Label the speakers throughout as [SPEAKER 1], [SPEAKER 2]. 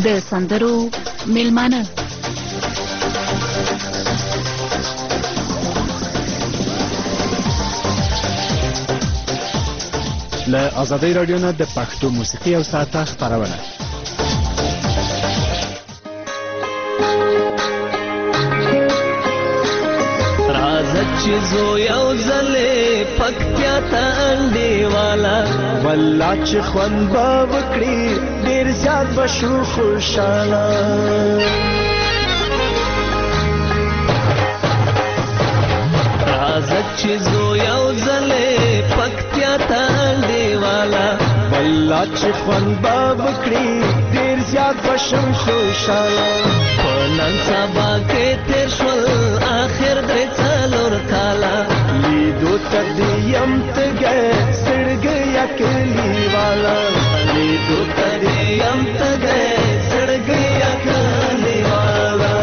[SPEAKER 1] د سندرو میلمانه.
[SPEAKER 2] له آزادۍ رادیو نه د پښتو موسیقي او ساعته خپرونه.
[SPEAKER 3] راځه چې زو یو ځلې پکتیا ته انډیواله والله چې خوند به وکړي ډېر زیات به شو خوشحاله. راځه چې زو یو ځلې پکتیا ته انډیواله والله چې خوند به وکړي ډېر زیات به شم خوشحاله. په نن سبا کې تېر شول آخر درې څلور کاله لیدو ته دې یم تږی زړګی یا کلیواله لیدو ته دې یم تږی زړګی یا کلیواله.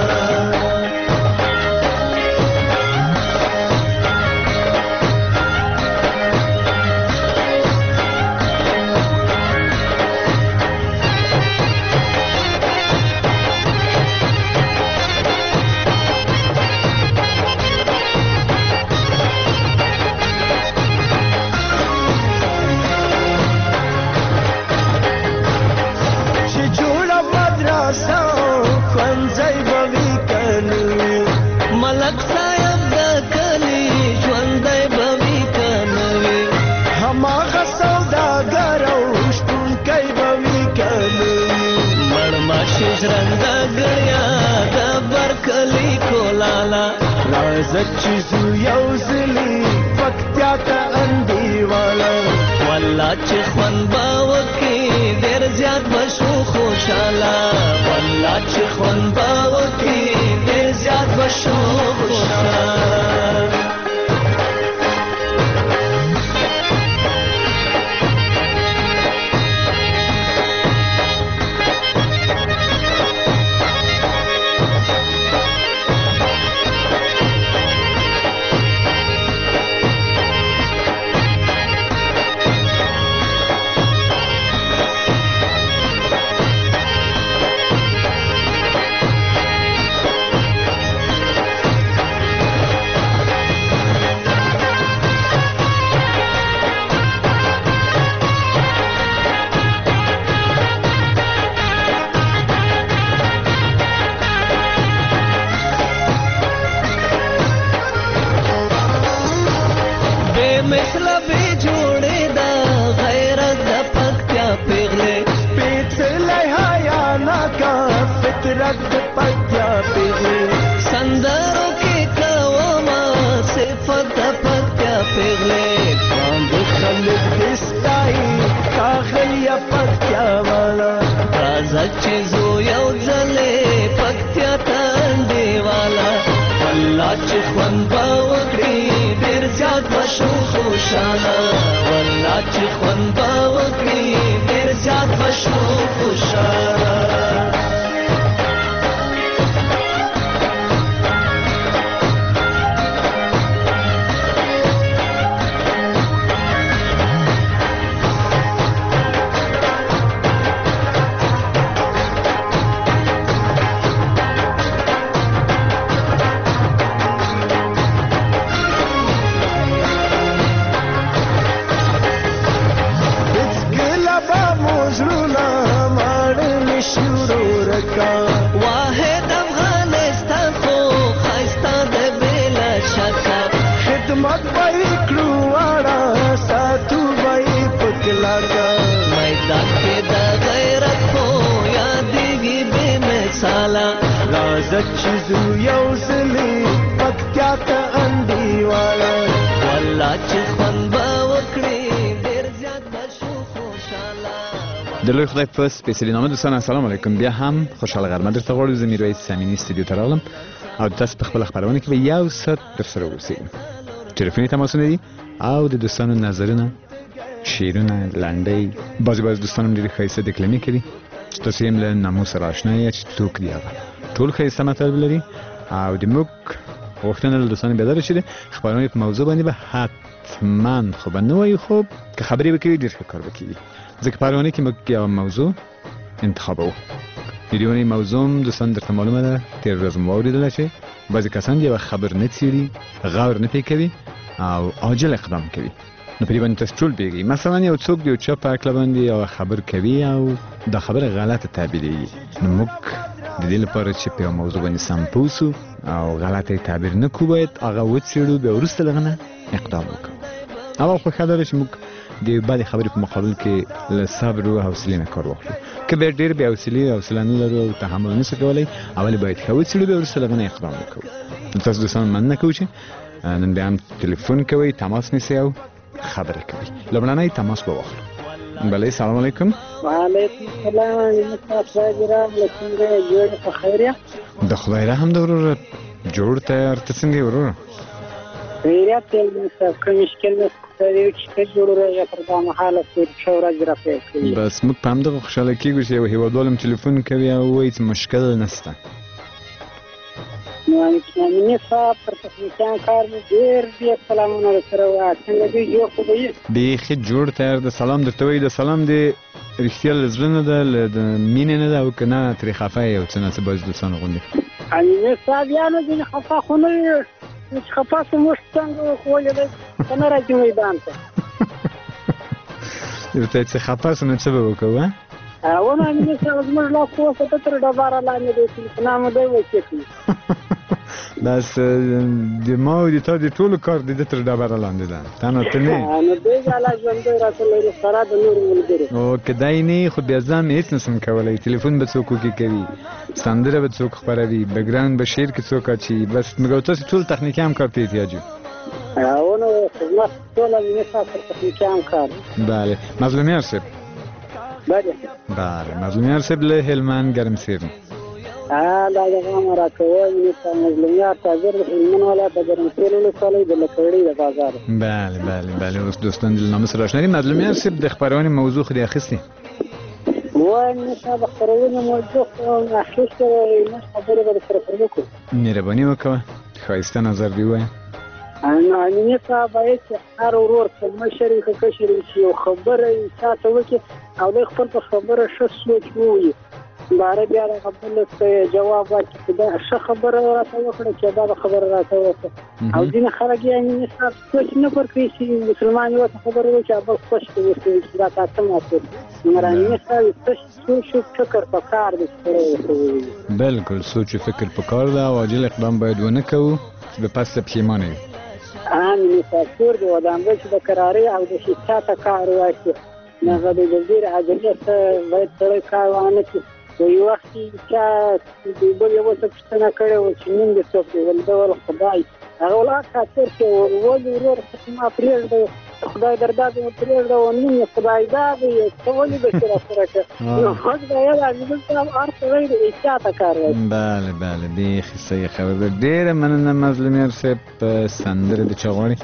[SPEAKER 3] ملک صاحب د کلی ژوندی به وي که نه وي هماغه سوداګر او شپونکی به وي که نه وي مړماشي ژرنده ګړیا د برکلي کولاله راځه چې ځو یو ځلي پکتیا ته انډیواله والله چې خوند به وکړي ډېر زیات به شو خوشحاله والله چې خوند به وکړي ډېر زیات به شو خوشحاله. سندرو کې کومه صفت د پکتیا پیغلې باندې خلک دستای کاغلیا پکتیا والا راځه چې زو یو ځلې پکتیا ته انډیواله والله چې خوند به وکړي ډېر زیات به شو خوشحاله والله چې خوند به وکړي ډېر زیات به شو خوشحاله. واحد افغانستان خو خایسته د بلا شکه خدمت به کړو واړه ساتو به پکلاګه میدان کې د غیرت خو یادېږي بې مثاله راځه چې زو یو ځلې پکتیا ته انډیواله والله چې خوند به وکړي ډېر زیات به شو خوشحاله.
[SPEAKER 2] د لوی خدای په سپیڅلي نامه دوستان السلام علیکم. بیا هم خوشحاله غرمه درته غواړو. زه میرویس سامینی استودیو ته راغلم او تاسو په خپله خپرونه کې به یو ساعت درسره اوسېږم. تلیفوني تماسونه دي او د دوستانو نظرونه، شعرونه، لنډۍ، بعضې دوستانو هم ډېرې ښایسته ډیکلمې کړي چې تاسو یې هم له نامو سره اشنا یې چې څوک دي هغه ټول ښایسته مطالب لري او د موږ غوښتنه له دوستانو بیداره شي د خپرونې په موضوع باندې به حتما خو به نه وایي خو که خبرې به کوي ډېر ښه کار به کوي ځکه په هر ونه کې موږ یو موضوع انتخابوو ویډیو موضوع دوستان درته معلومه ده تیر ورځ مو واورېدله چې بعضې کسان یوه خبر نه څېړي غور نه پرې کوي او عاجل اقدام کوي. نو په دې باندې تاسو ټول پوهېږئ. مثلا یو څوک د یو چا په هکله باندې یوه خبر کوي او دا خبره غلطه تعبیرېږي، نو موږ د دې لپاره چې په یو موضوع باندې سم پوه سو او غلطه یې تعبیر نه کړو باید هغه وڅېړو، بیا وروسته له هغه نه اقدام وکړو. اول خو ښه دا ده چې موږ د بدې خبرې په مقابل کې له صبر او حوصلې نه کار واخلو. که بیا ډېر بې حوصله نه لرو او تحمل نه شو کولی، اول باید ښه وڅېړو، بیا وروسته له هغه نه اقدام وکړو. نو تاسو دوستان مننه کوو چې نن بیا هم تلیفون کوئ، تماس نیسئ او خبرې کوي. لومړنی تماس به واخلو. بله، سلام علیکم.
[SPEAKER 4] وعلیکم السلام. تاسو راغلی څنګه جوړ په خیر یا؟
[SPEAKER 2] د خدای رحم ده وروره. جوړ تیار ته څنګه یې وروره؟
[SPEAKER 4] خیریت دی. که مشکل نشته یو چې جوړ راځي پر دا مهاله څو ورځې راپېښ کړي.
[SPEAKER 2] بس موږ په همدغه خوشحاله کېږو چې یو هېوادوال هم تلیفون کوي او وایي چې مشکل نشته.
[SPEAKER 4] نو امیني صاحب پر تخنیکیان کار مې ډېر سلامونه درسره وایه. څنګه دوی جوړ خو به یې؟
[SPEAKER 2] بیخي جوړ تیار ده. سلام درته وایي. د سلام د رښتیا له زړه نه ده، له د مینې نه ده او که نه ترې خفه یې او څه نه څه بعضې دوستان غوندې.
[SPEAKER 4] امیني صاحب یا نه ځینې خفه خو نه وي، چې خفه شو موږ څنګه وښولې دی که نه راځي میدان ته.
[SPEAKER 2] ورته چې خفه شو نو څه به وکړو؟
[SPEAKER 4] ونه امیني صاحب زموږ لاس خو اوسه ته تر ډبره لاندې دی، تلیفونه مو دی وچېږي.
[SPEAKER 2] بس د ما او د تا د ټولو کار د ده تر ډبره لاندې ده، تا نه ته نه.
[SPEAKER 4] نو دی جاله ژوندی راته لري سره د نورو ملګرو.
[SPEAKER 2] او که دی نه خو بیا ځان هېڅ نشم کولی. تلیفون به څوک وکې کوي، سندره به څوک خپروي، بګراوند به شعر کې څوک اچوي. بس موږ او تاسې ټول تخنیکي همکار ته احتیاج یو.
[SPEAKER 4] ونه خدمت ټول امیني صاحب پر تخنیکي همکار.
[SPEAKER 2] بله. مظلومیار صاحب. بله مظلومیار صاحب له هلمند ګرمسیر.
[SPEAKER 4] دا دغه مو راکوه امیني صاحب مظلومیار تاجر د هلمند ولایت د ګرمسیر ولسوالۍ د لکړې د بازار.
[SPEAKER 2] بله اوس دوستان د نامه سره اشنا دي. مظلومیار صاحب د خپرونې موضوع خو دې اخیستې؟
[SPEAKER 4] وایي امیني صاحب د خپرونې موضوع خو اخیستې وه، موږ خبرې به درسره پر وکړو.
[SPEAKER 2] مهرباني وکړه، ښایسته نظر دې ووایه.
[SPEAKER 4] نو امیني صاحب باید چې هر ورور که مشر وي که کشر وي چې یو خبره یې چا ته وکړي او دی خپل په خبره ښه سوچ ووایي، باره بیا د خبرې ته جواب ورکړي چې دا ښه خبره راته وکړه چې دا خبره راته وکړه. او ځینې خلک یې امیني صاحب سوچ نه ورکوي چې مسلمان یې ورته خبره وکړي او بل خوش ته ورکوي چې دا تا څه ماته. مګر امیني صاحب سوچ و فکر پکار دی چې سړی ورته ووایي.
[SPEAKER 2] بلکل سوچ و فکر پکار ده او عاجل اقدام باید ونه کوو چې به پس پښیمانه یو.
[SPEAKER 4] امیني صاحب کور دی ودانګل چې د کرارۍ او د شیشا ته کار واخلي، نو هغه د ډېر عجلې څخه باید سړی کار وانه کړي. یو وخت چا د بل یو څه پوښتنه کړې وه چې نوم دې څوک دی؟ ول ده ویل خدای. هغه ولاړ خاطر کې ولې ورور ما پرېږده خدای دردا دې مو پرېږده و نوم یې خدای دا دی ته ولې داسې راسره کړه؟ نو غږ به ویل امیني صاحب هر سړی د احتیا ته کار واخلي.
[SPEAKER 2] بله بیخي صحیح خبره ده. ډېره مننه مظلومیار صاحب. سندره د چا غواړي؟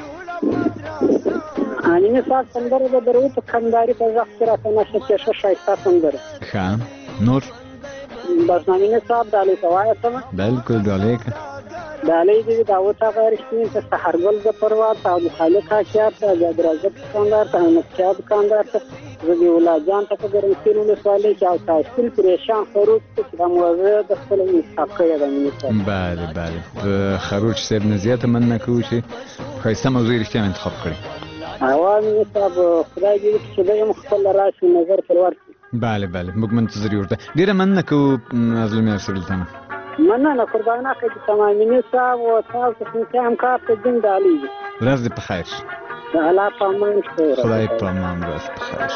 [SPEAKER 4] امیني صاحب سندره به در وکړو، کندهاري په غږ کې راته نشه کې ښه ښایسته سندره.
[SPEAKER 2] ښه نور؟
[SPEAKER 4] بس امیني صاحب ډالۍ ته وایستمه.
[SPEAKER 2] بلکل ډالۍ که
[SPEAKER 4] ډالۍ دې داود هغه رښتیني ته سحرګل ظفرور ته او د خالق حاکیار ته د عبدالرزاق دوکاندار ته احمدشاه دوکاندار ته ذبیح جان ته په ګرمسیر ولسوالۍ کې او تحصیل پریشان خروج ته چې دا موضوع د خپل انتخاب کړې ده امیني صاحب.
[SPEAKER 2] بله خروج صاحب نه زیاته مننه کوو چې ښایسته موضوع یې رښتیا انتخاب کړې.
[SPEAKER 4] او امیني صاحب خدای دې وکړي چې دی هم خپل راشي نظر پر ورکړي.
[SPEAKER 2] بله موږ منتظر یو ورته. ډېره مننه کوو مظلومیار صاحب دلته نه.
[SPEAKER 4] مننه قربانه که چې امیني صاحب او تاسو تخنیکي همکار ته دین ډالۍ دي.
[SPEAKER 2] ورځ دې په خیر.
[SPEAKER 4] د الله په امان شته.
[SPEAKER 2] خدای په امان. ورځ په خیر.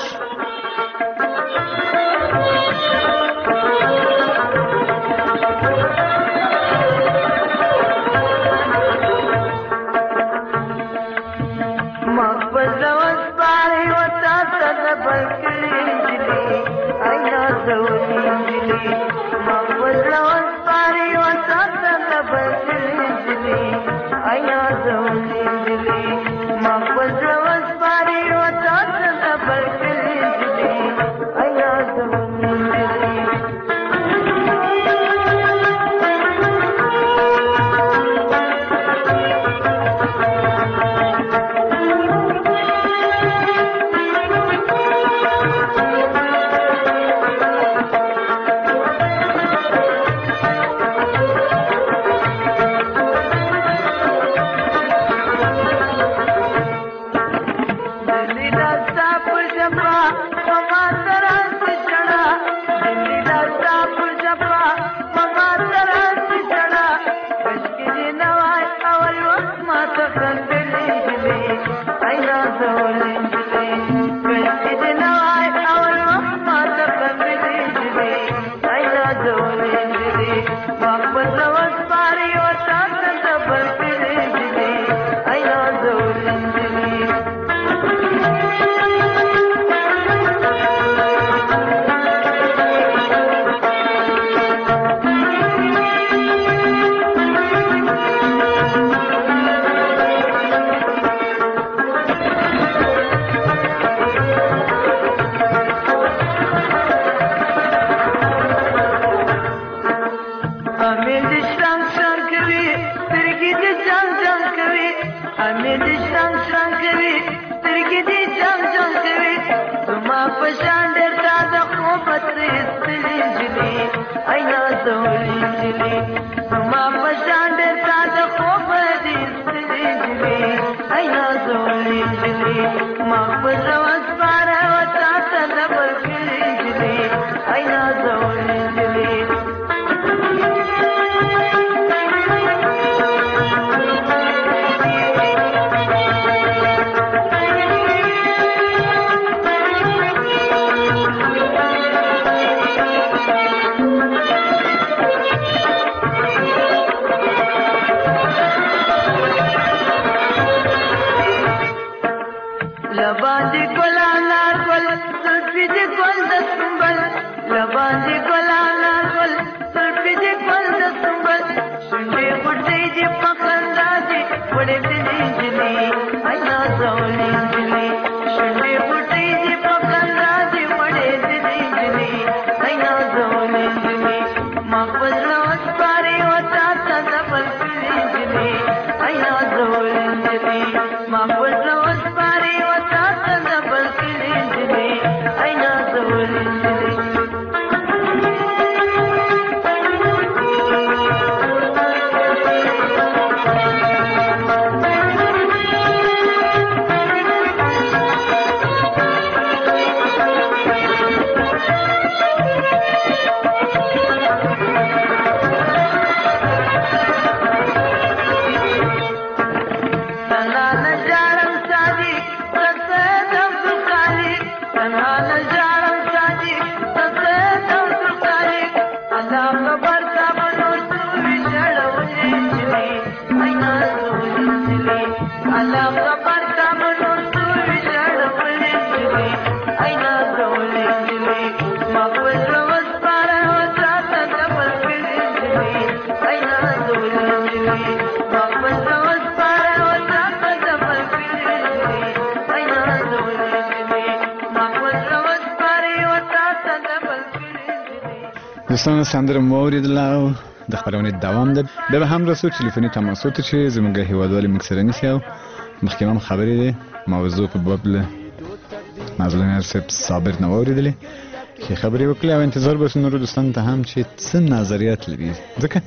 [SPEAKER 5] جپا مما تران جڑا دلی دا صاف جپا مما تران جڑا کشکی نوای اول وقت ما تخندلی جلی اینا زولی جلی کشکی نوای اول وقت ما تخندلی جلی اینا زولی جلی واپس روز پاری و تاکن دبل کلی جلی اینا زولی جلی لباندی گلانا گل زلفی دی گل دستنبل لباندی گلانا گل زلفی دی گل دستنبل شنڈی گھٹی دی پخندا دی بڑے دلی جلی اینا زولی جلی شنڈی گھٹی دی پخندا دی بڑے دلی جلی اینا زولی جلی مقبل روز پاری وطا تدبل کلی جلی اینا زولی جلی مقبل روز پاری وطا تدبل کلی جلی اینا زولی جلی
[SPEAKER 2] دوستان سندره مو اوریدله او د خپرونې دوام ده بیا به هم راسو تلیفوني تماسو ته چې زموږ هیوادوالې موږ سره نیسي او مخکې هم خبرې دی موضوع په باب له مظلوم صاحب صابر نه واورېدلې چې خبرې وکړې او انتظار به وسو نورو دوستانو ته هم چې څه نظریات لري ځکه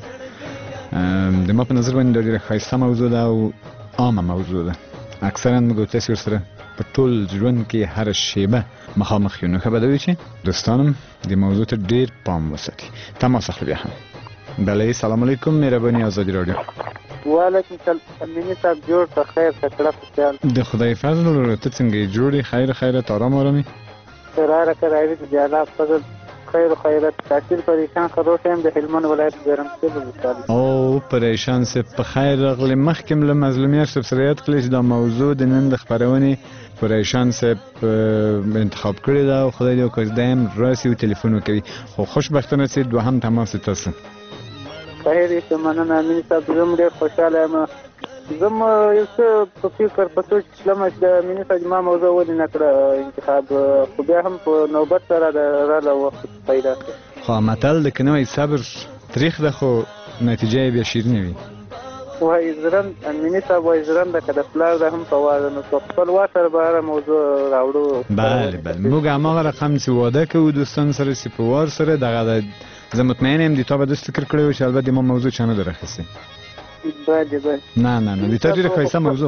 [SPEAKER 2] د ما په نظر باندې دا ډېره ښایسته موضوع ده او عامه موضوع ده اکثرا موږ تاسې ورسره په ټول ژوند کې هره شیبه مخامخ یو نو ښه به دا وي چې دوستانم د موضوع ته ډېر پام وساتي تماس اخلو بیا هم بله سلام علیکم مهرباني ازادي راډیو
[SPEAKER 4] وعلیکم السلام مینی صاحب جوړ په خیر کړه خیال
[SPEAKER 2] د خدای فضل ورته ته څنګه جوړې خیر خیرت آرام آرامي
[SPEAKER 4] سره راځي چې الله فضل خیر خیرت تاثیر پریشان خبرو ټیم د هلمند ولایت ګرمسیر وکړي
[SPEAKER 2] او پریشان سه په خیر راغلی مخکې له مظلومیت سره یاد کړی چې دا موضوع د نن د خبرونې پریشان سه انتخاب کړی دا او خدای دې وکړي دایم راسي او ټلیفون وکړي خو خوشبختانه چې دوهم تماس تاسو
[SPEAKER 4] خیر دې مننه مینی صاحب زم ډېر خوشاله یم زم یو څه په فکر په سوچ لمه د مینی صاحب ما موضوع ولې نه کړه انتخاب خو بیا هم په نوبت سره راله وخت پیدا کړ
[SPEAKER 2] خو متل د کنوي صبر تاریخ ده خو نتیجه بیا شیرینه وي
[SPEAKER 4] وای زرن مینی صاحب وای زرن د کده پلار د هم په واده نو خپل واسر به موضوع راوړو
[SPEAKER 2] بله موږ هغه رقم چې واده کوو دوستان سره چې په وار سره دغه زه مطمئن یم د تا به داسې فکر کړی و چې البته ما موضوع چا نه ده راخیستې
[SPEAKER 4] بله
[SPEAKER 2] نه د تا ډېره ښایسته موضوع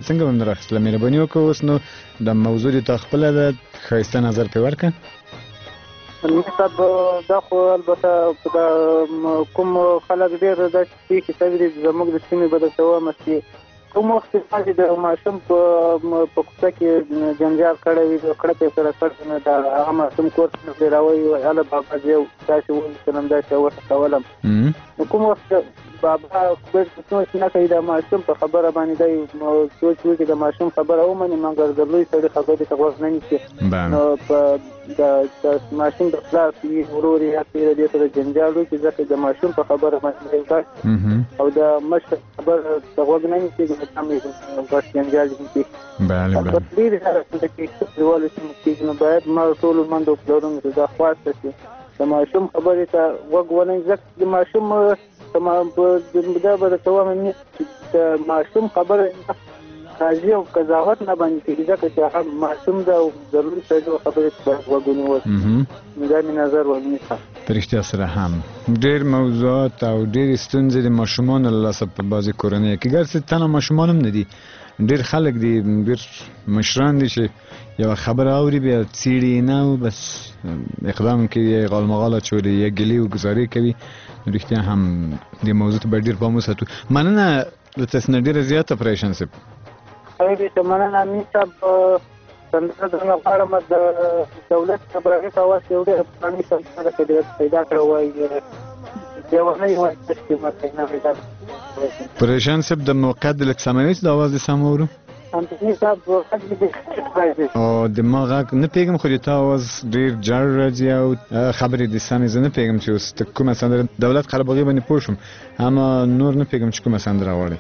[SPEAKER 2] څنګه به مې راخیستله مهرباني وکړه اوس نو د موضوع دې تا خپله ده ښایسته نظر پرې ورکړه.
[SPEAKER 6] صاحب دا خو البته دا کوم خلک ډېر داسې پېښې شوي دي زموږ د سیمې به درته ووایم چې کوم وخت چې تاسې د ماشوم په کوڅه کې جنجال کړی وي کړپ یې سره کړی نو د هغه ماشوم کور ته پرې راوایي هله بابا زه یو داسې ولیکلم داسې وټکولم نو کوم وخت بابا بیرته سوچ نه کوي د ماشوم په خبره باندې دی سوچ وکړي د ماشوم خبره ومني مګر د لوی سړي خبرې ته غوږ نه نیسي نو په د ماشوم د پلار ورور یا پیر دې سره جنجال وکړي ځکه د ماشوم په خبره باندې او د مشر خبره ته غوږ نه نیسي نو هم بس جنجال وکړي.
[SPEAKER 2] بله
[SPEAKER 6] په ډېرې حالتونو کې دیوالو سیمو کې نو باید ما ټولو منډو پلرونو ته دا خواسته شي د ماشوم خبرې ته غوږ ونه ځکه د ماشوم دا به درته وایم چې د ماشوم خبره قاضي او قضاوت نه باندې کېږي ځکه چې هغه ماشوم ده او د لوی سړي خبرې ته باید غوږ ونیول دا مې نظر ونیسه.
[SPEAKER 2] په رښتیا سره هم ډېر موضوعات او ډېرې ستونزې د ماشومانو له لاسه په بعضې کورنیو کې ګرځې تنه ماشومان هم نه دي ډېر خلک دي ډېر مشران دي چې یوه خبره اوري بیا څېړي نه او بس اقدام کوي یا غالمغال اچولي یا ګیلې او ګزارې کوي. رښتیا هم دې موضوع ته باید ډېر پام وساتو. مننه له تاسې نه ډېره زیاته پریشان صاحب.
[SPEAKER 6] مننه امین صاحب سندره درنه غواړم د دولت خبرې په اواز یو ډېر پخواني سندره کې ډېر پیدا کړی وایي لیونۍ وایي چې ماته نه پیدا
[SPEAKER 2] پریشان صاحب د موقعیت د لږ سموي چې د اواز دې سم اورو
[SPEAKER 6] امین صاحب
[SPEAKER 2] او د ما غږ نه پوهېږم خو د تا اواز ډېر جړ راځي او خبرې دې سمې زه نه پوهېږم چې اوس ته کومه سندره دولت قرهباغي باندې پوه شوم اما نور نه پوهېږم چې کومه سندره غواړې.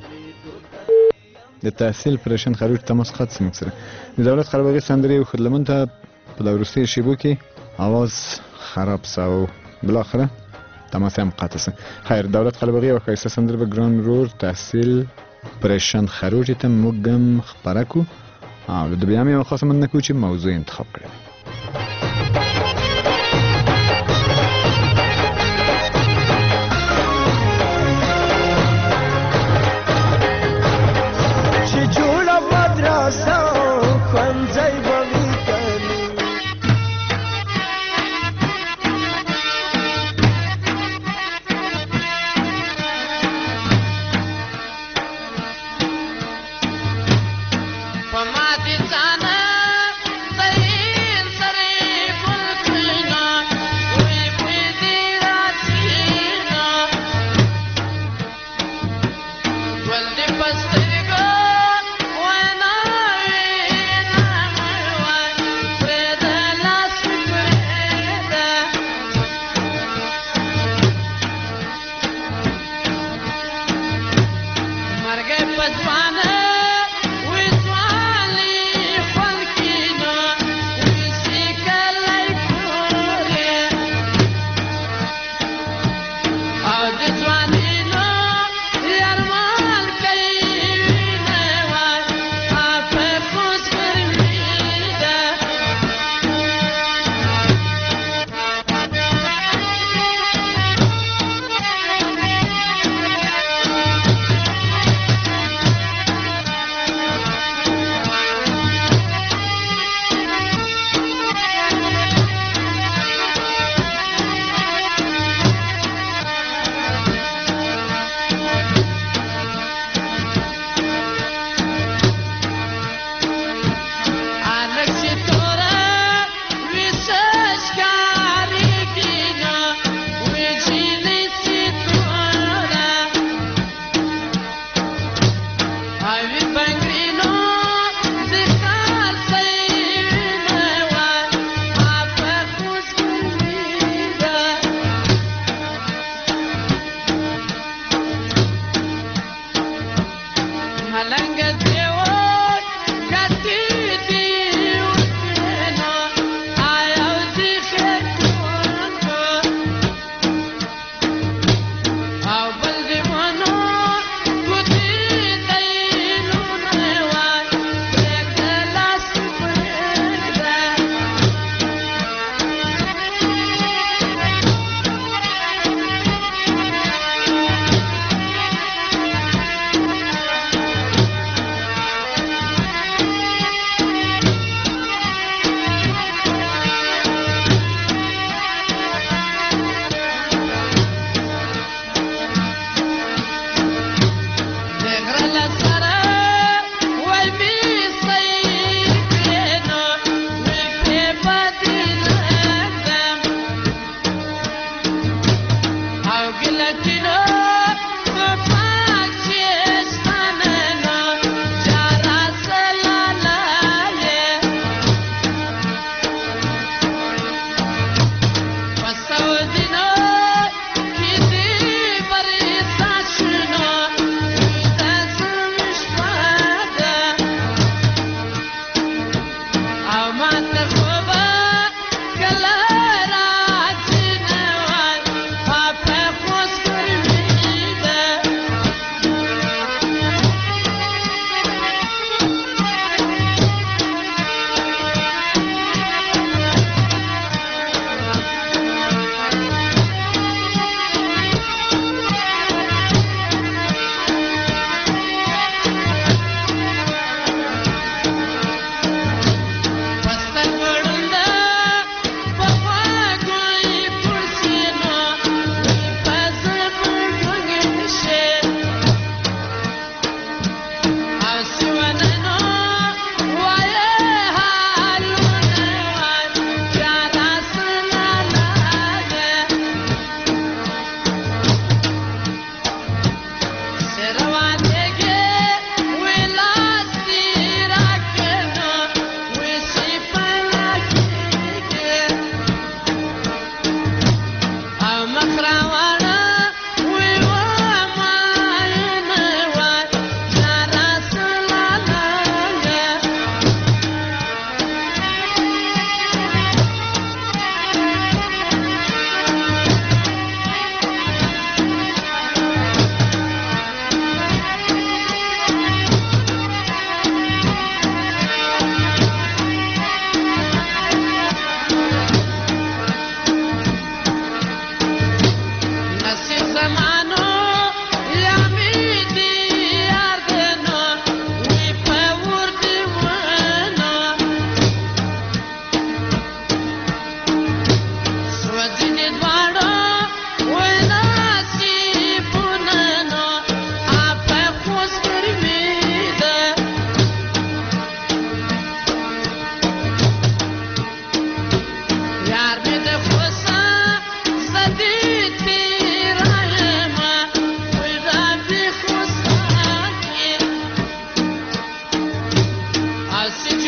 [SPEAKER 2] د تحصیل پریشان خروج تماس خط زموږ سره د دولت قرهباغي سندرې وښود لمن ته په د وروستیو شېبو کې اواز خراب سه او بالاخره تماس هم قطع سه. خیر دولت قرهباغي یوه ښایسته سندره به ګران ورور تحصیل پریشان خروج ته موږ هم خپره کړو او د بیا هم یوه خاصه مننه کوو چې موضوع انتخاب کړی.
[SPEAKER 5] Pama di sana, sahin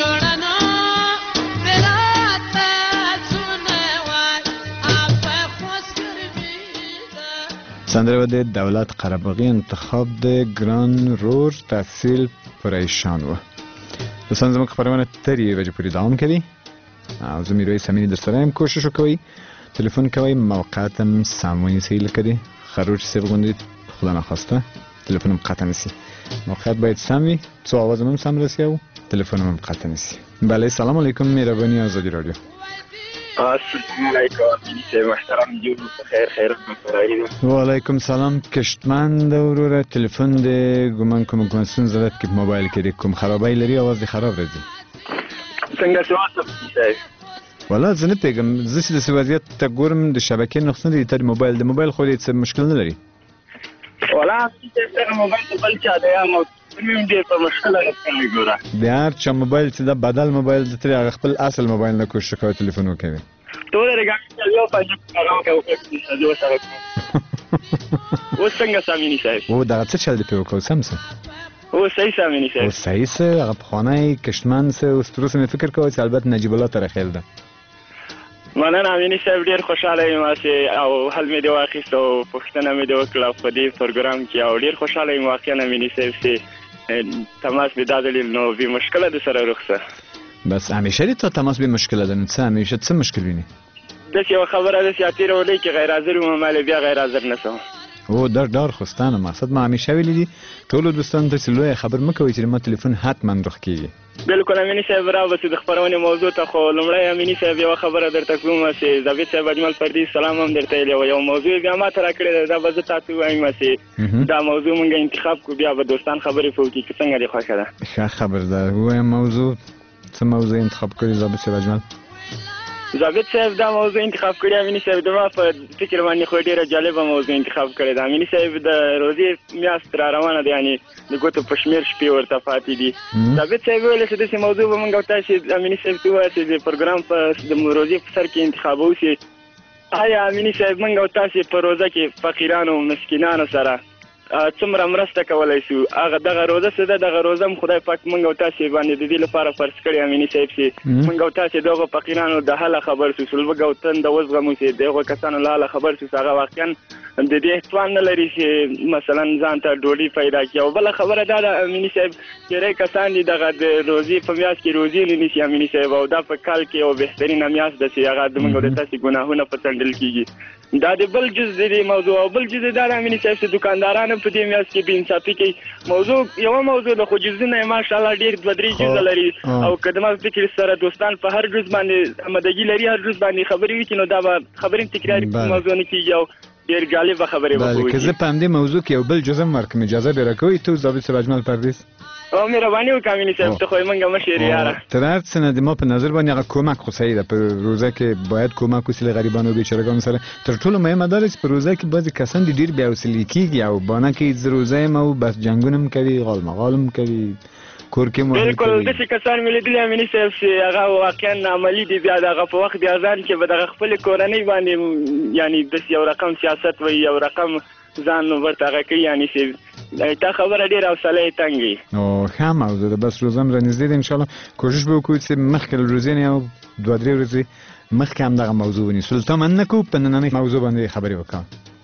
[SPEAKER 2] سندره و د دولت قره‌باغی انتخاب د ګران رور تحصیل پریشان و. دوستان زموږ خبرونه تر یوې بجې پورې دوام کوي او زه میرویس امینی در سره یم. کوشش وکوئ تلفن کوئ موقعاً سم ونیسئ لکه د خروج صاحب غوندې خدا نخواسته تلفن هم قطع نسی. موقعیت باید سم وي څو آواز هم سم رسی او تلفن هم قطع نسی. بله سلام علیکم مهربانی آزادی رادیو.
[SPEAKER 7] السلام علیکم محترم جون خیر
[SPEAKER 2] و علیکم سلام. کشتمند وروره تلفن د ګمان کوم کنسون زدت کې موبایل کې کوم خرابای لري आवाज خراب راځي.
[SPEAKER 7] څنګه څه
[SPEAKER 2] والا زه نه پیګم زه چې د وضعیت ته ګورم د شبکې نقصان دي تر موبایل د موبایل خو هیڅ مشکل نه لري.
[SPEAKER 7] والا چې موبایل بل چا دی مو مې دې په مشکل نه ګوره
[SPEAKER 2] د هر چا موبایل چې د بدل موبایل د تر خپل اصل موبایل نه کوشش کوي تلفون وکوي.
[SPEAKER 7] ټول رګا یو پاجي راو کې او سره و څنګه سامي صاحب
[SPEAKER 2] و دا څه چل دی په کو سمسه
[SPEAKER 7] و صحیح سامي صاحب
[SPEAKER 2] و صحیح سه هغه خانه کشتمن سه اوستروس مې فکر کوم چې البته نجیب الله تر خیل ده.
[SPEAKER 7] مننه امینی صاحب ډیر خوشاله یم چې او حل مې دی واخیست او پښتنه مې دی وکړه په دې پروګرام کې او ډیر خوشاله یم واقعا امینی صاحب چې تماس به دادل نو به مشکل ده سره رخصه
[SPEAKER 2] بس همیشه تا تماس به مشکل ده نو څه همیشه څه مشکل ویني
[SPEAKER 7] د څه خبره ده چې اتیر ولې کې غیر حاضر و مال بیا غیر حاضر نسو
[SPEAKER 2] او در خوستانه مقصد ما همیشه ویلی دي ټول دوستان ته لوی خبر مکوئ چې ما تلیفون حتما روخ کیږي.
[SPEAKER 7] بالکل امینی صاحب را وسید خبرونه موضوع ته خو لمړی امینی صاحب یو خبره درته کوم چې زاوید صاحب اجمل فردي سلام هم درته یو موضوع بیا ما تر کړی دا به تاسو وایم چې دا موضوع مونږ انتخاب کو بیا به دوستان خبرې فوکي چې څنګه دی خوښه ده.
[SPEAKER 2] ښه خبر ده و موضوع څه موضوع انتخاب کړی زاوید صاحب اجمل؟
[SPEAKER 7] زاوید صاحب دا موضوع انتخاب کړی امینی صاحب دا په فکر باندې خو ډیره جالبه موضوع انتخاب کړی دا امینی صاحب د روزي میاشت را روانه دی یعنی د ګوتو پښمیر شپې ورته پاتې دي. زاوید صاحب ویل چې د موضوع به موږ تاسو امینی صاحب ته وایي چې د پروګرام په د روزي په سر کې انتخاب وشي. آیا امینی صاحب موږ تاسو په روزه کې فقیرانو او مسکینانو سره څومره مرسته کولای شو هغه دغه روزه سده دغه روزه خدای پاک مونږ او تاسو باندې د دې لپاره فرض کړی امینی صاحب چې مونږ او تاسو دغه فقیرانو د حل خبر شو سلوګ او تند د وزغمو چې دغه کسانو له خبر شو هغه واقعا د دې توان نه لري چې مثلا ځان ته ډوډۍ پیدا کړي او بل خبره دا امینی صاحب چې کسان دي دغه د روزي په میاس کې روزي نه نشي امینی صاحب او دا په کال کې او بهترین میاس د چې هغه د مونږ او تاسو ګناهونه پسندل کیږي. دا د بل جز د موضوع او بل جز د امینی صاحب چې دکاندارانو په دې میاس کې به انصافي کوي موضوع یو موضوع د خو جزونه ماشاءالله ډیر دوه درې جز لري او قدمه فکر سره دوستان په هر جز باندې آمدګي لري هر جز باندې خبرې وکړي نو دا به خبرې تکراری موضوع نه کیږي او ډیر جالب خبرې وکړي.
[SPEAKER 2] بله که زه په همدې موضوع کې یو بل جزم ورکوم اجازه به راکوئ تو زاوید صاحب اجمل پردیس
[SPEAKER 7] او مهرباني وکړئ امینی صاحب ته خو موږ مشر یاره
[SPEAKER 2] تر هر څه نه د ما په نظر باندې هغه کمک خو صحیح ده په روزه کې باید کمک وسیله غریبانو بیچارهګانو سره تر ټولو مهمه ده چې په روزه کې بعضی کسان دي ډیر بیا وسیله کیږي او بانه کې روزه مو بس جنگونم کوي غالم کوي کور کې مو
[SPEAKER 7] بالکل د څه کسان ملي دي امینی صاحب چې هغه واقعا عملی دي بیا دغه په وخت د اذان کې به دغه خپل کورنۍ باندې یعنی د یو رقم سیاست وي یو رقم ځان ورته کوي یعنی چې تا خبره ډیر حوصله تنګي
[SPEAKER 2] او ښه موضوع ده بس روزم را نږدې ده ان شاء الله کوشش به وکړو چې مخکې روزې نه او دوه درې ورځې مخکې هم دغه موضوع ونیسو ته من نکو په نننۍ موضوع باندې خبرې وکړو.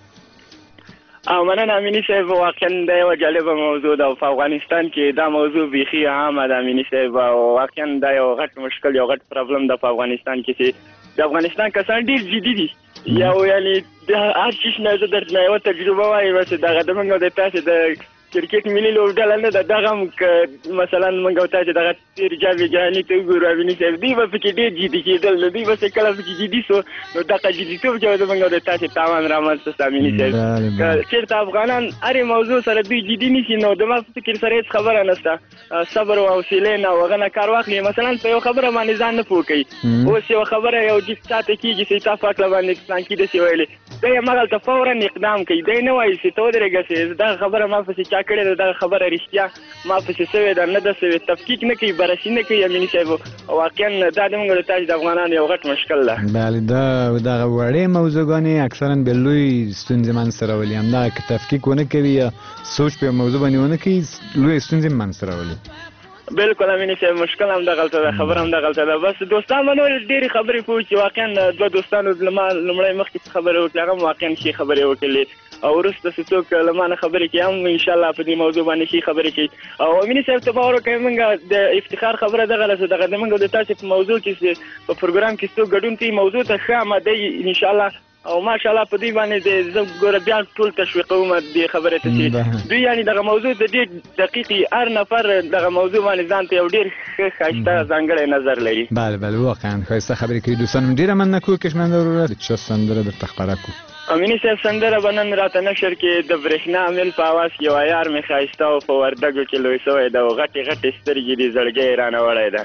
[SPEAKER 7] او مننه امینی صاحب واقعا دا یو جالبه موضوع ده په افغانستان کې دا موضوع بیخي عامه ده امینی صاحب او واقعا دا یو غټ مشکل یو غټ پرابلم ده په افغانستان کې چې د افغانستان کسان ډیر جدي دي یو یعنی د هر شي نه زه درته یو تجربه وایم چې دغه د موږ د تاسو د کرکټ ملي لوبډله نه ده دغه مثلا موږ او تاسو دغه تیر جامې جهاني ته وګورو امینی صاحب دوی به پکې ډېر جدي کېدل نو دوی به چې کله پکې جدي سو نو دغه جديتوب چې د موږ او تاسو تاوان رامنځته شو امینی صاحب چېرته افغانان هرې موضوع سره دوی جدي نیسي نو د ما فکر سره هېڅ خبره نشته صبر او حوصلې نه او هغه نه کار واخلي مثلا په یو خبره باندې ځان نه پوه کوي اوس یو خبره یو جد چاته کېږي چې تا په هکله باندې فلانکي داسې ویلې دی همغلته فورا اقدام کوي دی نه وایي چې ته ودرېږه چې دغه خبره ما پسې چا کړې ده دغه خبره رښتیا ما پسې سوې ده نه ده سوې تفکیک نه کوي بررسي نه کوي امیني صاحب واقعا دا د موږ د تاج د افغانانو یو غټ مشکل ده.
[SPEAKER 2] بله دغه وړې موضوعګانې اکثرا به لوی ستونزې منځته راولي همدغه که تفکیک ونه کوي یا سوچ په موضوع باندې ونه کوي لوی ستونزې منځته راولي.
[SPEAKER 7] بالکل امیني صاحب مشکل هم دغلته ده خبره هم دغلته ده بس دوستان به نورې ډېرې خبرې کوي چې واقعا دوه دوستانو لما لومړی مخکې خبرې وکړې هغه هم واقعا ښې خبرې وکړلې او وروسته چې څوک له ما نه خبرې کوي هم انشاءالله په دې موضوع باندې ښې خبرې کوي او امیني صاحب ته باور وکړئ موږ د افتخار خبره دغه ده چې دغه د موږ د تاسې په موضوع کې په پروګرام کې څوک ګډون کوي موضوع ته ښه آماده انشاءالله او ماشاءالله په دې باندې زه ګوره بیا ټول تشویقوم دې خبرې ته چې دوی یعنې دغه موضوع د دې دقیقې هر نفر دغه موضوع باندې ځان ته یو ډېر ښه ښایسته ځانګړی نظر لري
[SPEAKER 2] بله بله واقعا ښایسته خبرې کوي دوستان ډېره مننه کوو کشمنده وروره چې سندره درته خپره کړو
[SPEAKER 7] امیني صاحب سندره به نن راته نشر کې د برېښنا میل په اواز کې یو عیار مې ښایسته او په وردګو کې لوی سوی ده او غټې غټې سترګې دې زړګی یې رانه وړی ده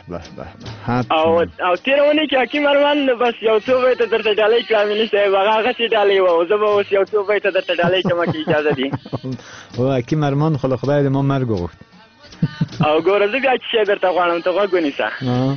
[SPEAKER 7] او تېره اونۍ کې حکیم ارمان بس یو څو بیته درته ډالۍ کړه امیني صاحب هغه هغسې ډالۍ وه او زه به اوس یو څو بیته درته ډالۍ کړم که اجازه دي
[SPEAKER 2] او حکیم ارمان خو له خدای د ما مرګ وغوښت
[SPEAKER 7] او ګوره زه بیا چې شی درته غواړم ته غوږ ونیسه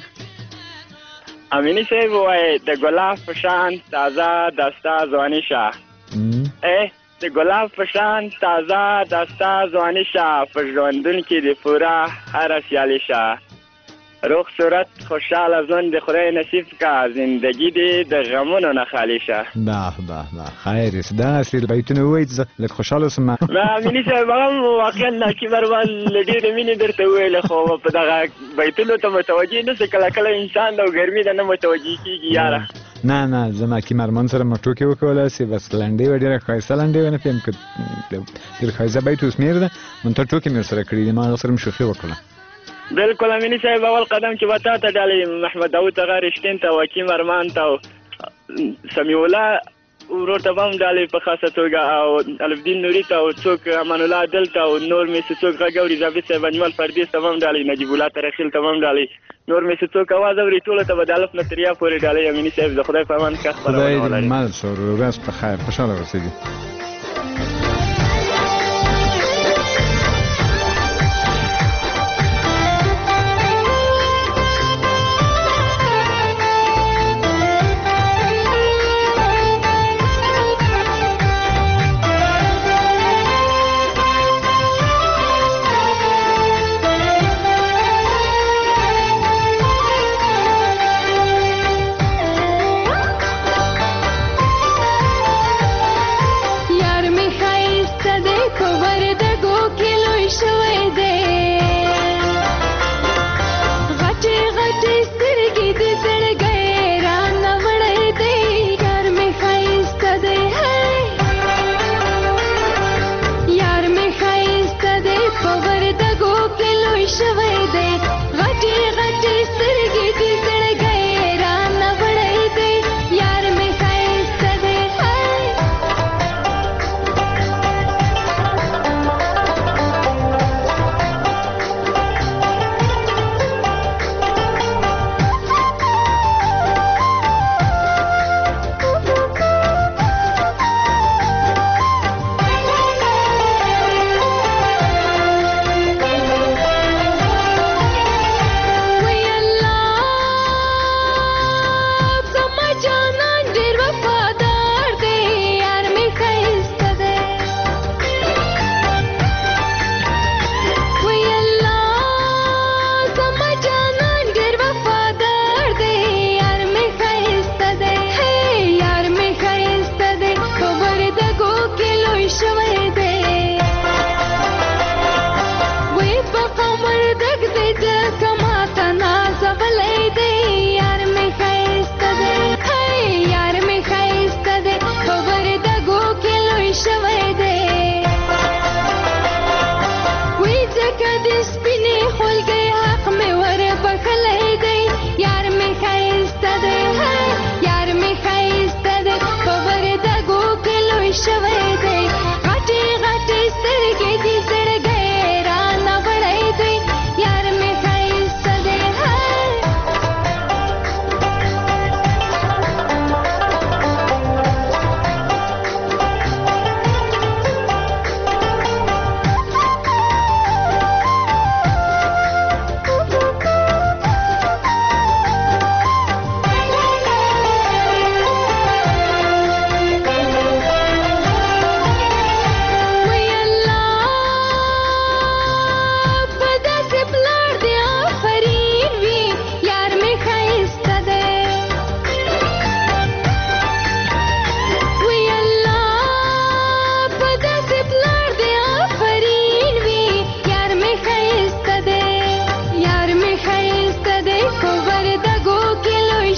[SPEAKER 7] امینی صاحب وای د ګلاب په شان تازه دستا ځواني شه د ګلاب په شان تازه دستا ځواني شه په ژوندون کې د پوره هره سیالي شه روغ صورت خوشحاله ژوند د خدای نصیب کا زندگی دې د غمونو نه خالي شه
[SPEAKER 2] به به به خیر داسې بیتونه ووایي چې زه لږ خوشحاله شم
[SPEAKER 7] امیني صاحب هغه هم واقعا حکیم ارمان له ډېرې مینې درته وویله خو په دغه بیتونو ته متوجه نه شي کله کله انسان د ګرمي ده نه متوجه کېږي یاره
[SPEAKER 2] نه زه حکیم ارمان سره مو ټوکې وکولای سي بس لنډۍ وه ډېره ښایسته لنډۍ ونه پوهېم که ډېر ښایسته بیت اوسمېر ده منتها ټوکې مې ورسره کړي دي ما هغه سره مې شوخي وکړله
[SPEAKER 7] بالکل امیني صاحب اول قدم چې به تا ته ډالۍ محمد داود ته رشتین ته او حکیم ارمان ته او سمیع الله ورور ته به هم ډالۍ په خاصه توګه او الفدین نوري ته او څوک امان الله عدل ته او نور مې چې څوک غږ اوري ضابط صاحب انجمل فردیس ته به هم ډالۍ نجیب الله ترخیل ته به هم ډالۍ نور مې چې څوک اواز اوري ټولو ته به د الف نه تر یا پورې ډالۍ امیني صاحب د خدای په امان ښه خپرونه ولري
[SPEAKER 2] خدای دې مل شو ورځ په خیر خوشحاله اوسېږي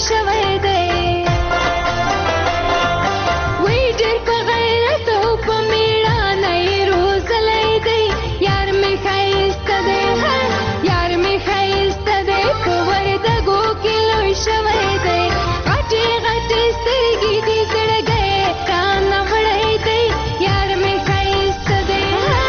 [SPEAKER 8] شوی دی وی ډېر په غیرت او په میړانه یې روزلی دی یار مې ښایسته دی یار مې ښایسته دی په وردګو کې لوی شوی دی غټې غټې سترګې دي زړګی رانه وړی دی یار مې ښایسته دی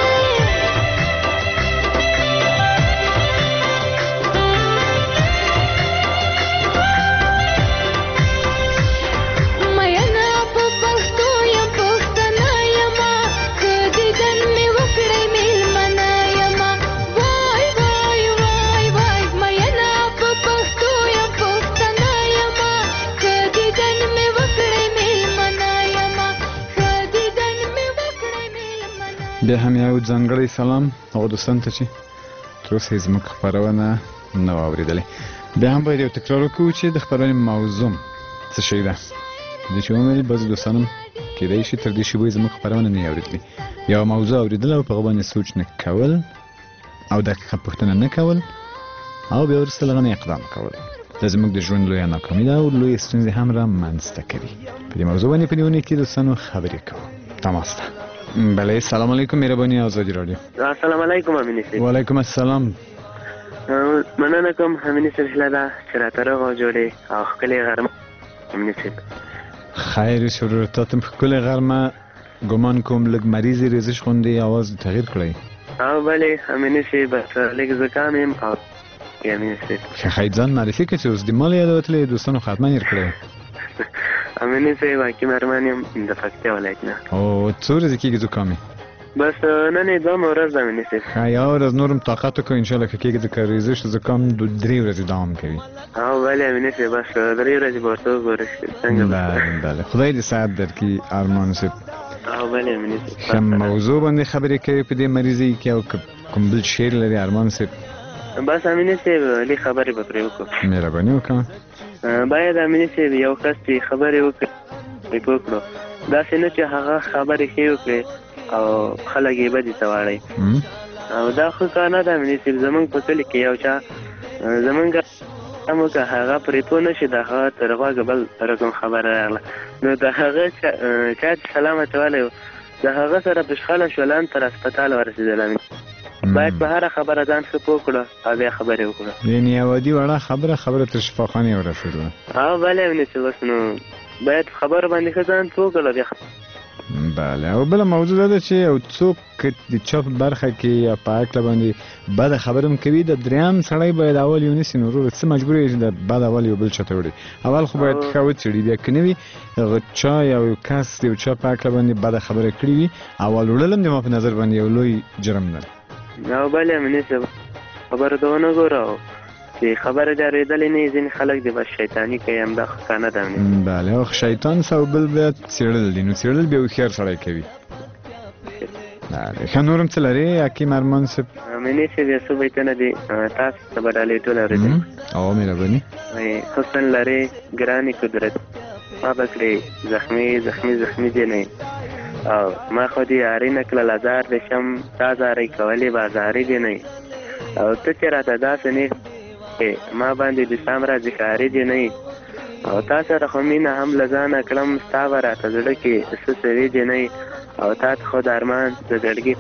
[SPEAKER 8] مینا په پښتو یم پښتنه یمه که دیدن مې وکړی میلمنه یمه وای وای وای وای مینا په پښتو یم پښتنه یمه که دیدن مې وکړی میلمنه یمه که دیدن مې وکړی میلمنه
[SPEAKER 2] بیا هم یو ځانګړی سلام هغو دوستانو ته چې تر اوسه یې زموږ خپرونه نه وه اورېدلې بیا هم باید یو تکرار وکړو چې د خپرونې موضوع څه شی ده دې چې ومویل بعضې دوستان هم کیدای شي تر دې شیبو یې زموږ خپرونه نه یې اورېدلې یوه موضوع اورېدل او په هغه باندې سوچ نه کول او دقیقه پوښتنه نه کول او بیا وروسته له هغه نه اقدام کول دا زموږ د ژوند لویه ناکامي ده او لویې ستونزې هم رامنځته کوي په دې موضوع باندې په دې اونۍ کې دوستانو خبرې کوو تماس ده بله سلام علیکم مهرباني آزادي راډیو
[SPEAKER 9] السلام علیکم امینی صاحب
[SPEAKER 2] وعلیکم السلام
[SPEAKER 9] مننه کوم امینی صاحب هیله ده چې راته روغ او جوړې او ښکلې غرمه امینی صاحب
[SPEAKER 2] خیر شروع تاتم ښکلې غرمه ګمان کوم لږ مریض ریزش غوندې اواز تغییر کړی
[SPEAKER 9] او بلې امینی صاحب لږ زکام یم او امینی صاحب
[SPEAKER 2] ښه ښایي ځان معرفي کړه چې اوس د مال یادوتلې دوستانو خدمت یې کړی
[SPEAKER 9] امینی صاحب حکیم ارمان یم د پکتیا ولایت نه
[SPEAKER 2] او څو ورځې کېږي زکام یې
[SPEAKER 9] بس نن یې دومره ورځ ده امینی صاحب
[SPEAKER 2] ښه یوه ورځ نور هم طاقت وکړو انشاءالله که کېږي د که ریزش زکام 3 ورځې دوام کوي
[SPEAKER 9] او بلې امینی صاحب بس 3 ورځې به ورته وګورو څنګه
[SPEAKER 2] بله بله خدای دې ساعت درکړي ارمان صاحب
[SPEAKER 9] او بلې امینی
[SPEAKER 2] ښه موضوع باندې خبرې کوي په دې مریضۍ کې او که کوم بل شعر لري ارمان صاحب
[SPEAKER 9] بس امینی صاحب لږ خبرې به پرې وکړو
[SPEAKER 2] مهرباني وکړه
[SPEAKER 9] باید امینی صاحب یو کس چې خبرې وکړي پوه کړو داسې نه چې هغه خبرې ښې وکړي او خلک یې بدې ته واړوي او دا ښه کار نه ده امیني صاحب زموږ په کلي کې یو چا زموږ هم وکړه هغه پرې پوه نه شي د هغه تر غوږه بل رقم خبره راغله نو د هغه چا چې سلام اچولی و د هغه سره بشخاله شولان تر هسپتال ورسېدل باید په هره خبره ځان ښه پوه کړو او بیا خبرې وکړو
[SPEAKER 2] یعنې یو عادي وړه خبره تر شفاخانې ورسېدله
[SPEAKER 9] او بله امیني صاحب اوس نو باید خبره باندې ښه ځان پوه کړو بیا
[SPEAKER 2] بله او بله موضوع دا ده چې یو څوک د چا په برخه کې یا په هکله باندې بده خبره هم کوي د درېیم سړی باید اول یې ونیسي نو وروره څه مجبور یې چې د بد اول یو بل چا ته وړي اول خو باید ښه وڅېړي بیا که نه وي هغه چا یو کس د یو چا په هکله باندې بده خبره کړې وي اول وړل هم د ما په نظر باندې یو لوی جرم ده
[SPEAKER 9] او بلې امیني صاحب خبره ته ونه ګوره چې خبره دې اورېدلې نه ځینې خلک دې بس شیطاني کوي همدا ښه کار نه ده
[SPEAKER 2] بله او شیطان څه او بل بیا څېړل دي نو څېړل بیا هوښیار سړی کوي بله ښه نور هم څه لرې حکیم ارمان صاحب
[SPEAKER 9] امیني صاحب یو څه بیتونه دي تاسو ته به ډالۍ ټول اورېدل
[SPEAKER 2] او مهرباني
[SPEAKER 9] حسن لرې ګرانې قدرت ما به کړې زخمي جنۍ او ما خو دې یاري نه کړل ازار دې شم تا زارۍ کولې بازاري جنۍ او ته چې راته داسې نه ما باندې د سام راځي کاري دي نه او تا سره خو مینه هم له ځانه کړم ستا به راته زړه کې څه سوي دي نه او تا ته خو د ارمان د زړګي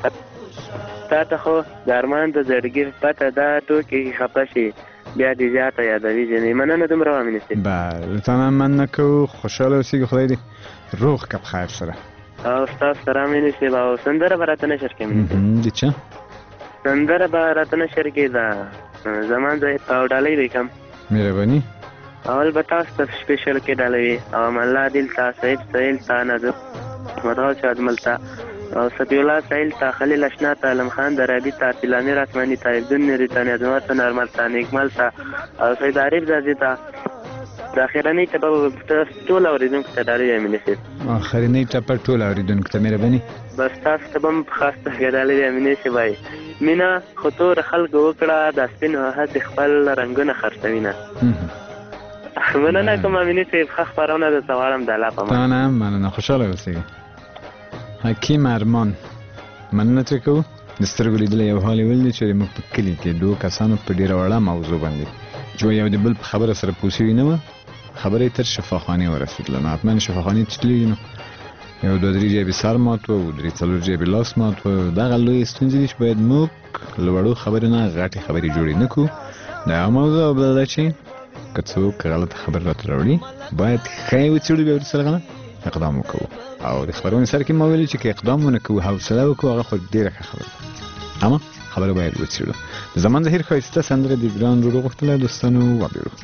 [SPEAKER 9] پته دا ټوکې خفه شي بیا دې زیاته یادوي جنۍ مننه دومره وامینې صاحب
[SPEAKER 2] بله تا نه مننه کوو خوشحاله اوسېږي خدای دې روغ که په خیر سره
[SPEAKER 9] او ستاسو سره امینې صاحب او سندره به راته نشر کړې
[SPEAKER 2] د چا
[SPEAKER 9] سندره به راته نشر کړې ده زمان ځای او ډالۍ به کم
[SPEAKER 2] مهرباني
[SPEAKER 9] اول به تاسو ته سپیشل کې ډالوي او ملا دل تا صاحب سهیل تا نظر مدغل شادمل تا او صفی الله سهیل تا خلیل اشنا تا علم خان درابی تا تیلانی رسمانی تا عبدالن نریتانی ازمات تا نرمل تا نیکمل تا او سید عریب زازی تا د اخرنۍ ټپه به ټول اورېدونکو ته ډالۍ امیني صاحب
[SPEAKER 2] اخرنۍ ټپه ټول اورېدونکو ته مهرباني
[SPEAKER 9] بس تاسو ته به هم په خاص توګه ډالۍ امیني صاحب وایي مینه خو تور خلکو وکړه د سپینو هسې خپل رنګونه خرڅوینه مننه کوم امیني صاحب ښه خپرونه درته غواړم د الله په امان
[SPEAKER 2] تا نه هم مننه خوشحاله اوسئ حکیم ارمان مننه ترې کوو د سترګو لیدلی یو حال یې ولید چې موږ په کلي کې دوه کسانو په ډېره وړه موضوع باندې چې یو د بل په خبره سره پوه شوي نه وه خبرې تر شفاخانه ورسېدله. نو حتما شفاخانه چتلې نو یو دوه درې جیبې سر مات و او درې څلور جیبې لاس مات و. دغه لوی ستونزې دي چې باید موږ له وړو خبرې نه غټې خبرې جوړې نه کړو. دا یو موضوع او بله دا چې که څوک غلطه خبر راته راوړي باید ښه یې وڅېړو بیا ورسره غلط اقدام وکړو. او د خبرونې سر کې ما ویلي چې که اقدام ونه کوو حوصله وکړو هغه خو ډېره ښه خبره ده، اما خبره باید وڅېړو. د زمان ظهیر ښایسته سندره د ګران ورو غوښتله دوستانو وبېړو.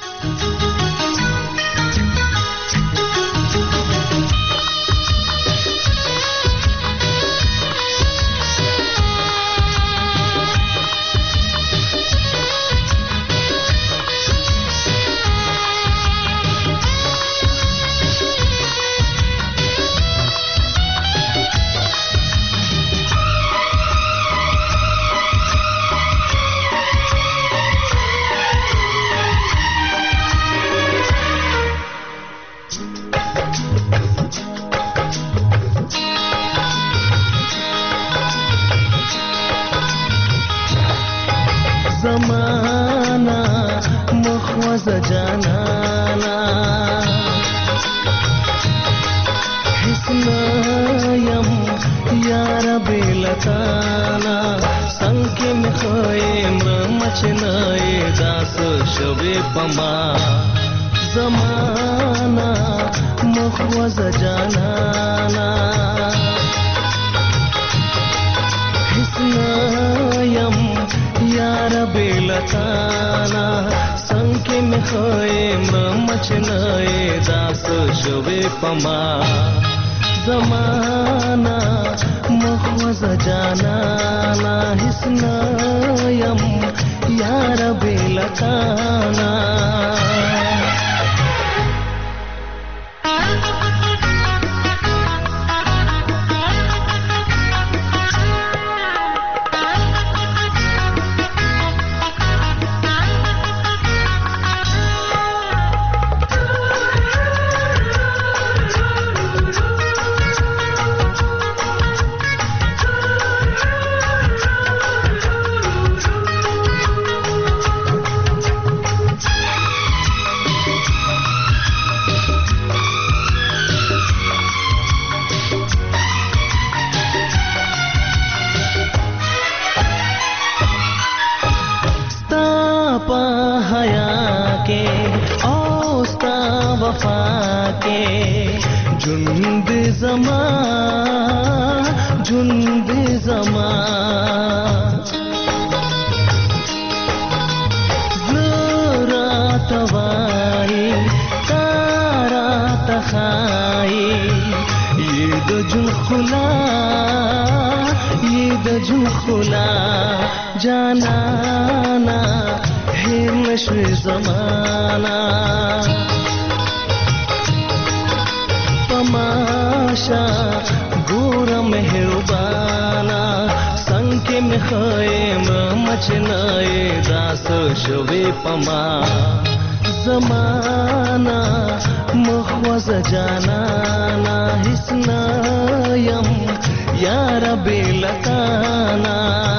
[SPEAKER 3] زمانا مخوز جانانا حسنا یم یار بیلتانا سنکی مخویم رمچنائی داس شوی پما. زمانا مخوز جانانا حسنا یم یار بیلتانا سنکی مخویم رمچنائی داس شوی پما. زمانا مخوز جانانا حسنا یم یار بیلتانا. झुंड जमा जरा तवाई तारा तखाई ये दजुल खुला जाना ना है नश्वे जमाना तमाशा गोरा मेहरबाना संके में खैम मचनाए दास शवे पमा जमाना मखवज जाना ना हिस्ना यम यार बेलताना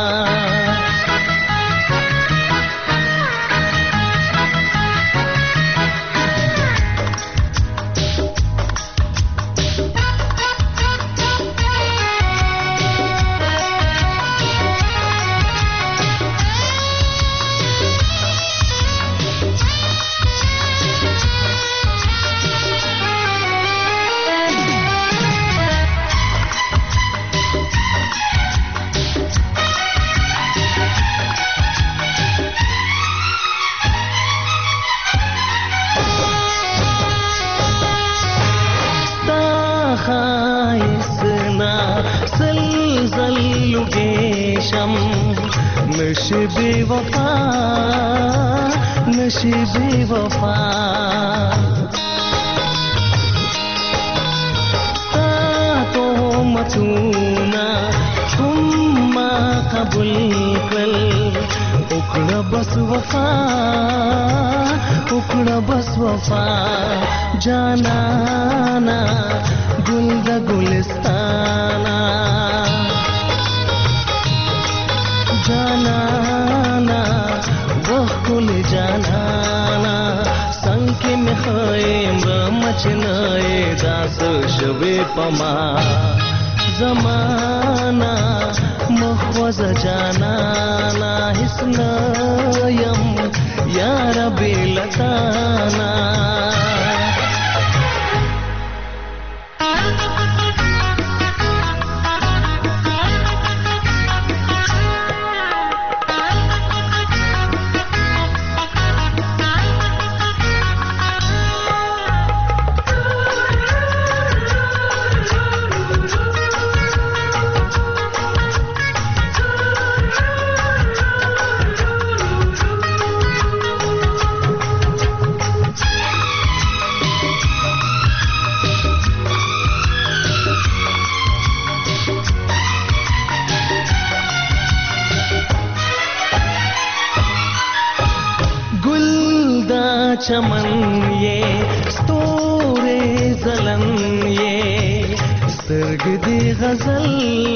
[SPEAKER 3] नशीबे वफा तो मतूना तुम कबूल कर उकड़ा बस वफा जाना ना गुलिस्ताना जाना ना वो कुल जाना ना संके में چنای داس شوی پما زمانہ مخوز جانانا حسنا یم یا رب لتانا चमन ये स्तोरे जलन ये सरगदे गजल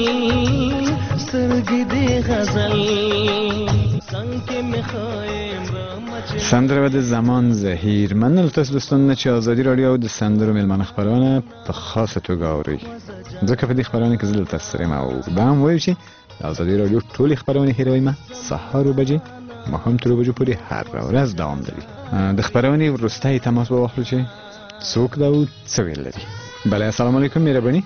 [SPEAKER 3] संग के مخایم
[SPEAKER 2] سندره و د زمان زهیر من تاسو دوستان چې آزادي رادیو د سندرو ملمان خبرونه په خاصه توګه اوري ځکه په دې خبرونه کې زل تاسو سره او دا هم وایي چې آزادي رادیو ټول خبرونه هیروي ما سهار بجې ما هم تر بجو پوری هر ورځ دوام لري د خبرونې وروستۍ تماس به واخلو چې څوک دا او څه ویل لري بله السلام علیکم مهرباني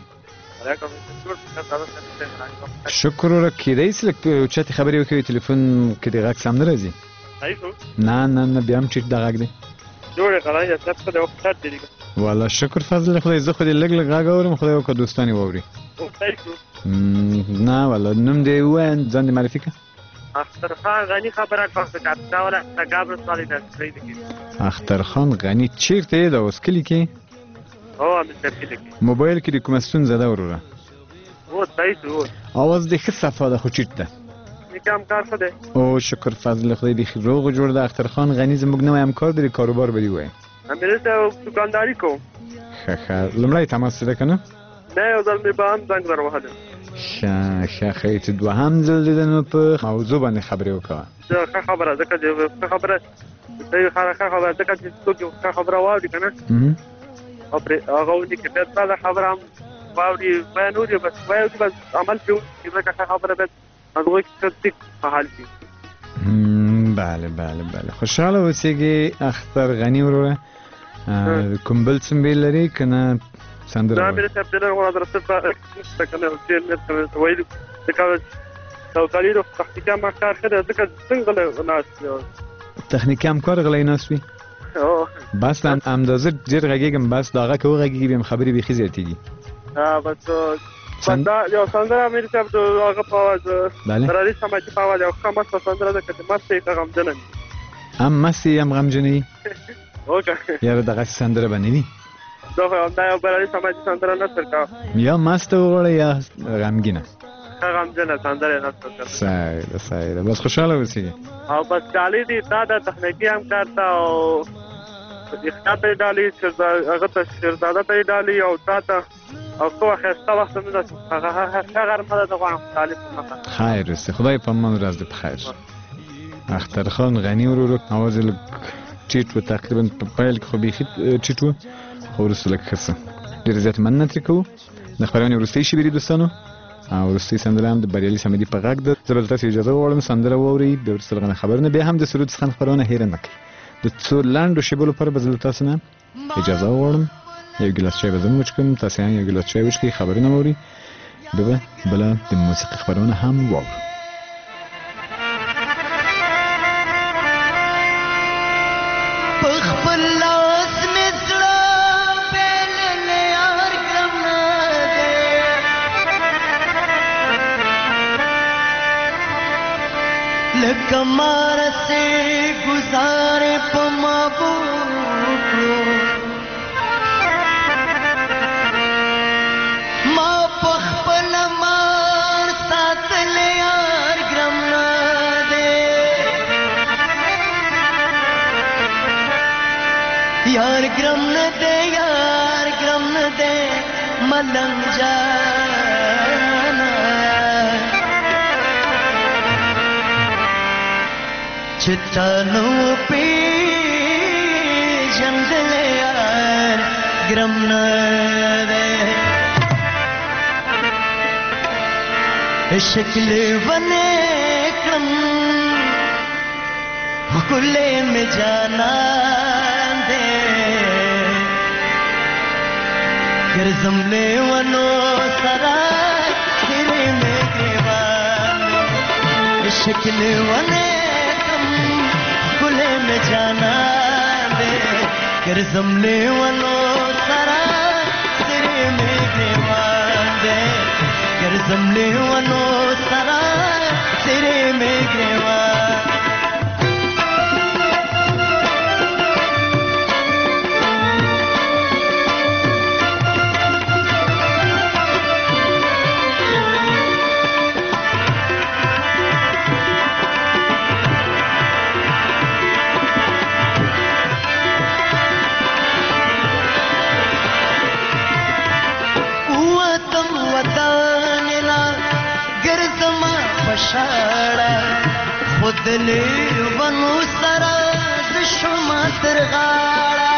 [SPEAKER 2] شکر ورک کېدای شي لږ اوچتې خبرې وکړئ تلیفون کې د غږ سم نه راځي نه بیا هم ټیټ د غږ دی والا شکر فضل خدای زه خو دې لږ غږ اورم خدای وکړه دوستان یې واوري نه والا نوم دې ووایه ځان دې معرفي کړه
[SPEAKER 9] اخترخان غنی خبره کوم دا ولا تګابر سوالي د سکرین کې
[SPEAKER 2] اخترخان غنی چیرته دا اوس کلی کې
[SPEAKER 9] او هم کلی کې
[SPEAKER 2] موبایل کې د کوم ستونزه ده وروره
[SPEAKER 9] او تاسو
[SPEAKER 2] اواز د ښه صفه ده خو چیت ده
[SPEAKER 9] کم کار څه ده
[SPEAKER 2] او شکر فضل خدای بخیر روغ جوړ ده اخترخان غنی زموږ نوې همکار دی کاروبار بدی وای
[SPEAKER 9] امره ته دکانداری کوم
[SPEAKER 2] ښه لمړی تماس ده کنه
[SPEAKER 9] نه یو ځل می به هم زنګ دروهله
[SPEAKER 2] ښه خیت دوهم ځل دیدنو په موضوع باندې خبرې وکړه
[SPEAKER 9] ښه خبره ځکه چې خبره ځکه چې څوک خبره واوري کنه او پر هغه ودی کې دا خبره هم واوري بیانوري بس عمل پیو چې خبره به هغه کې په حال کې
[SPEAKER 2] بله خوشاله اوسېږي اختر غنی وروره کوم بل څه لري کنه سندره
[SPEAKER 9] دا مې ته په لاره درسته کنه چې مې وایي دا او کالیرو تخنیکي کار خره ځکه څنګه ناس
[SPEAKER 2] تخنیکي کار غلې ناس وي بس اندازه ډیر غږیږم بس داغه کوي غږیږي خبرې به خې زیاتېږي
[SPEAKER 9] بس دا یو سندره مې ته هغه په واز درالي سماجي په واز او کومه سندره ده چې مستې غمجنې
[SPEAKER 2] مستې غمجنې
[SPEAKER 9] اوکه
[SPEAKER 2] یاره دغه سندره باندې
[SPEAKER 9] دا یو برالي سماجي سندره نه ترکا
[SPEAKER 2] یا مست وړه یا غمګینه
[SPEAKER 9] غمجنه سندره نه ترکا
[SPEAKER 2] سایده بس خوشاله اوسئ
[SPEAKER 9] او بس چالي دي دا د تخنیکی هم کارتا او اختیار ته ډالي چې هغه ته شهزاده ته ډالي او تاته او کوه خسته وخت نه ده هغه غرمه ده غواړم طالب نه
[SPEAKER 2] خیر است خدای په من ورځ دې بخیر اخترخان غنی ورو اواز لږ ټیټ و تقریبا په پیل کې خو بيخي ټیټ و خو وروسته لږ ښه ډېر زیات مننه ترې کوو د خبرونې وروستۍ شېبې دي دوستانو او وروستۍ سندره هم د بریالي صمدي په غږ ده زه به له تاسو اجازه غواړم سندره واورئ بیا وروسته لغنه خبرونه بیا هم د سرود څخه خبرونه هېره نه کړئ د څو لنډو شېبو لپاره به زه له تاسو نه اجازه وغواړم یو ګیلاس چای به زه هم وچکم تاسې هم یو ګیلاس چای وچکئ خبرونه واورئ بیا به بله د موسیقي خبرونه هم واورو
[SPEAKER 3] कमार से गुजारे पमाबू माँ पखपल मार साथ ले यार ग्रम ना दे यार ग्रम न दे मलंग जाना चितानो पे जंगल यार ګرم نه دی شکل بنے کړم ښکلې مې جانان دی ګرځم لیونو سره څیرې مې ګریوان دی شکل بنے کړم ښکلې مې جانان دی ګرځم لیونو سره څیرې مې ګریوان دی ګرځم لیونو سره څیرې مې ګریوان شاړه خود لیونو سره د شوما تر غاړه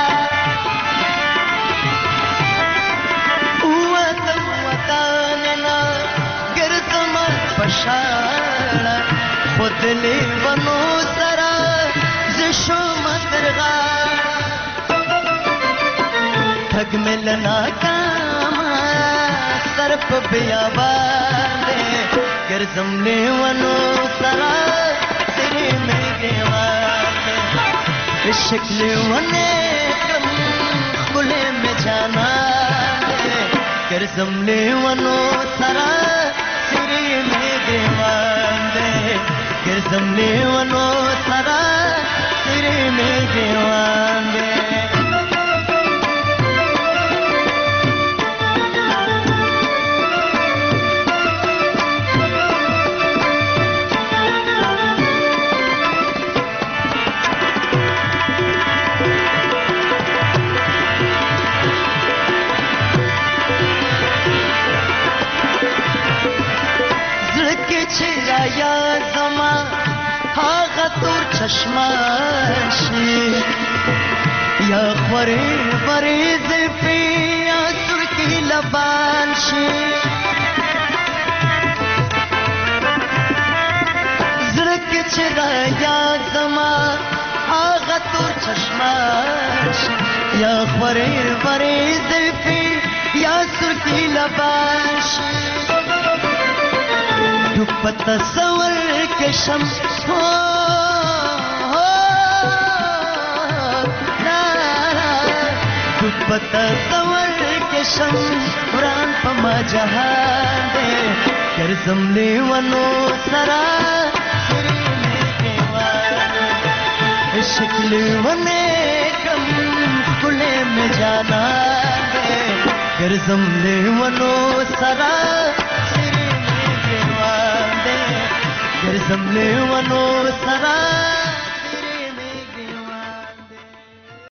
[SPEAKER 3] وطن وطننا ګرځما په شاړه خود لیونو سره د شوما تر غاړه ठग मिलना कामा सर په بیابان دی ګرځم لیونو سره څیرې مې ګریوان دی شکل ونه کړم ښکلې مې جانان دی ګرځم لیونو سره څیرې مې ګریوان دی ګرځم لیونو سره څیرې مې ګریوان دی یا زما هاغه تور چشمه شي یا خورې ورې زلفې یا سرکي لبان شي زړه کې چې یا زما هاغه تور چشمه شي یا خورې ورې زلفې یا سرکي لبان شي په تصور کې شم په تصور کې شم وران په ما جهان دی ګرځم لیونو سره څیرې مې ګریوان شکل ونه کړم ښکلې مې جانان دی ګرځم لیونو سره ګرځم لیونو سره